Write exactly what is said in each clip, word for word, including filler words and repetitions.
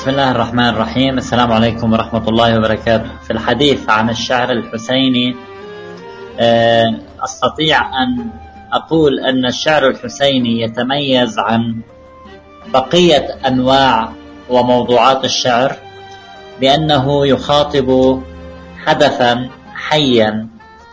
بسم الله الرحمن الرحيم. السلام عليكم ورحمة الله وبركاته. في الحديث عن الشعر الحسيني أستطيع أن أقول أن الشعر الحسيني يتميز عن بقية أنواع وموضوعات الشعر بأنه يخاطب حدثا حيا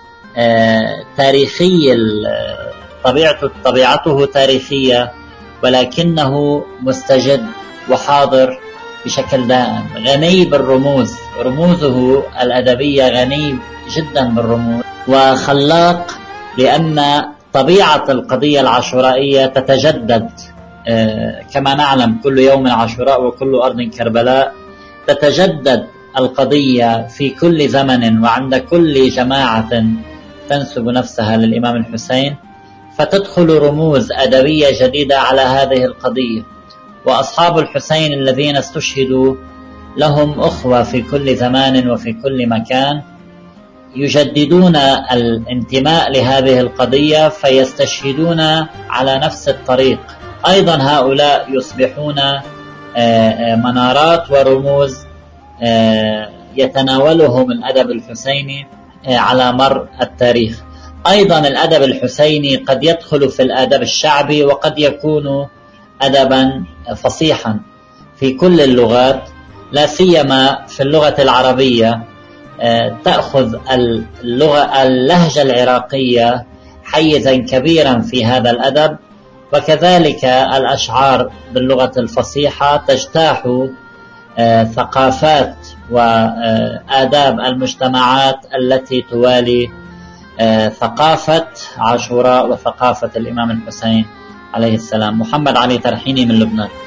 تاريخي، طبيعته طبيعته تاريخية، ولكنه مستجد وحاضر بشكل دائم، غني بالرموز، رموزه الأدبية غني جدا بالرموز، وخلاق، لأن طبيعة القضية العاشورائية تتجدد كما نعلم، كل يوم عاشوراء وكل أرض كربلاء. تتجدد القضية في كل زمن وعند كل جماعة تنسب نفسها للإمام الحسين، فتدخل رموز أدبية جديدة على هذه القضية. وأصحاب الحسين الذين استشهدوا لهم أخوة في كل زمان وفي كل مكان، يجددون الانتماء لهذه القضية فيستشهدون على نفس الطريق. أيضا هؤلاء يصبحون منارات ورموز يتناولهم الأدب الحسيني على مر التاريخ. أيضا الأدب الحسيني قد يدخل في الأدب الشعبي، وقد يكون أدبا فصيحا في كل اللغات، لا سيما في اللغة العربية. تأخذ اللغة اللهجة العراقية حيزا كبيرا في هذا الأدب، وكذلك الأشعار باللغة الفصيحة تجتاح ثقافات وآداب المجتمعات التي توالي ثقافة عاشوراء وثقافة الإمام الحسين عليه السلام. محمد علي ترحيني من لبنان.